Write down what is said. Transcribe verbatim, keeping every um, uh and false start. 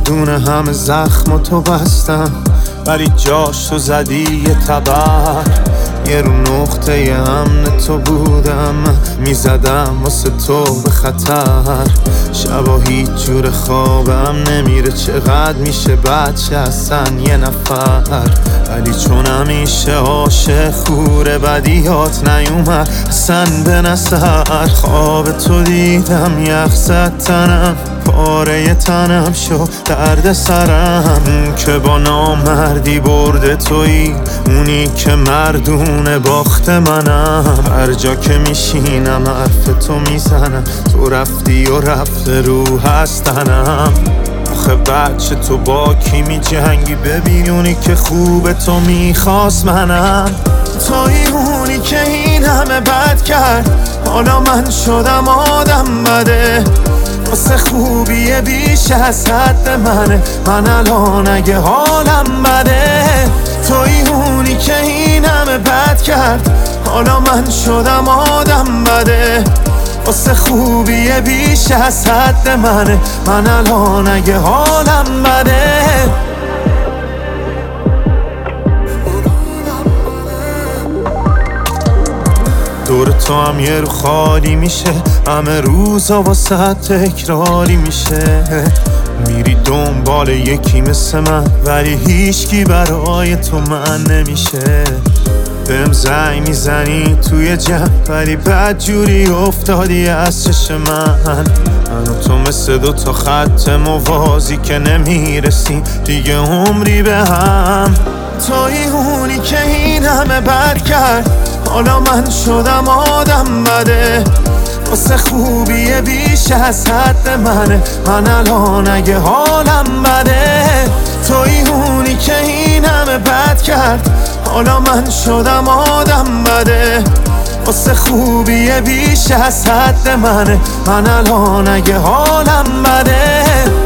دونه همه زخم تو بستم، ولی جاش تو زدی یه تبر. یه رو نقطه امن تو بودم، میزدم واسه تو به خطر. شبا هیچ جور خوابم نمیره، چقدر میشه بچه اصلا یه نفر. ولی چون همیشه عاشق خوره بدیات نیومد اصلا به نظر. خواب تو دیدم یخ زد تنم، پاره تنم شو درد سرم. که با نامردی برده تویی، اونی که مردونه باخت منم. هر جا که میشینم حرف تو میزنم، تو رفتی و رفته رو هستنم. آخه بچه تو با کی می جنگی؟ ببین اونی که خوب تو میخواست منم. توی اونی که این همه بد کرد، حالا من شدم آدم بده. واسه خوبیه بیش از حد منه، من الان اگه حالم بده. توی اونی که این همه بد کرد، حالا من شدم آدم بده. واسه خوبیه بیش از حد منه، من الان اگه حالم بده. دور تو هم یه رو خالی میشه، همه روزا واسه تکراری میشه. میری دنبال یکی مثل من، ولی هیچکی برای تو من نمیشه. بهم زنگ میزنی توی جمع، ولی بد جوری افتادی از چش من. من و تو مثل دو تا خط موازی که نمیرسیم دیگه عمری به هم. توی اونی که این همه بد کرد، حالا من شدم آدم بده. واسه خوبیه بیش از حد منه، من الان اگه حالم بده. توی اونی که این همه بد کرد، حالا من شدم آدم بده. واسه خوبیه بیش از حد منه، من الان اگه حالم بده.